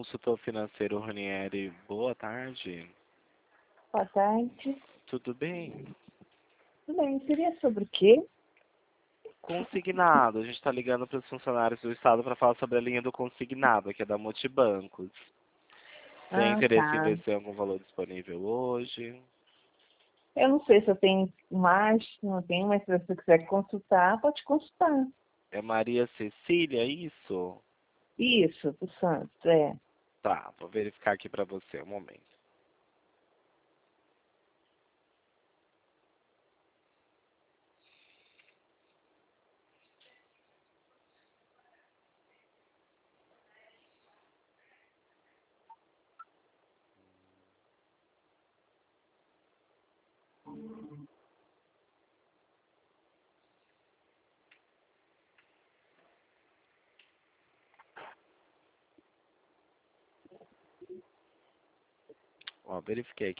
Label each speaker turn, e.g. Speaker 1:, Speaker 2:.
Speaker 1: consultor financeiro Ranieri, boa tarde.
Speaker 2: Boa tarde.
Speaker 1: Tudo bem?
Speaker 2: Tudo bem, seria sobre o quê?
Speaker 1: Consignado, a gente está ligando para os funcionários do Estado para falar sobre a linha do consignado, que é da Multibancos. Tem
Speaker 2: Ah,
Speaker 1: interesse em
Speaker 2: tá.
Speaker 1: ver se tem algum valor disponível hoje?
Speaker 2: Eu não sei se eu tenho mais, não tenho, mas se você quiser consultar, pode consultar.
Speaker 1: É Maria Cecília, isso?
Speaker 2: Isso, do Santos, é.
Speaker 1: Tá, vou verificar aqui para você, um momento. Ó, verifiquei aqui.